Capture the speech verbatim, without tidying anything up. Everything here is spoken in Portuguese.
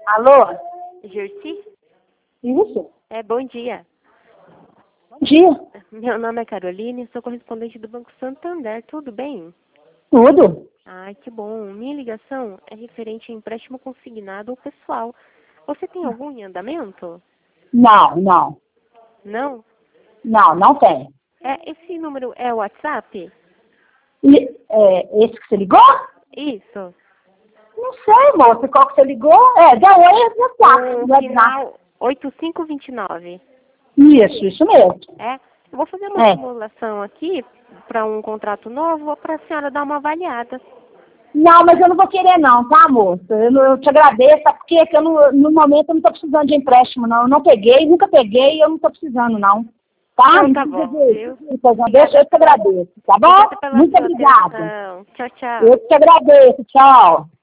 Alô? Jerci? Isso? É, bom dia. Bom dia. Meu nome é Caroline, sou correspondente do Banco Santander, tudo bem? Tudo? Ai, que bom. Minha ligação é referente a empréstimo consignado ao pessoal. Você tem algum em andamento? Não, não. Não? Não, não tem. É, esse número é o WhatsApp? E, é, esse que você ligou? Isso. Não sei, moça, qual que você ligou? É, da Oi é O quatro. final oito cinco dois nove. Isso, isso mesmo. É? Eu vou fazer uma É. simulação aqui para um contrato novo para a senhora dar uma avaliada. Não, mas eu não vou querer não, tá, moça? Eu, não- eu te agradeço, sabe por quê? Porque eu não, no momento eu não tô precisando de empréstimo, não. Eu não peguei, nunca peguei e eu não tô precisando, não. Tá? Então Não tá precisa bom, de, viu? de coisa. Deixa, Obrigada eu te pela, agradeço, tá obrigada bom? pela Muito sua obrigada. atenção. Tchau, tchau. Eu te agradeço, tchau.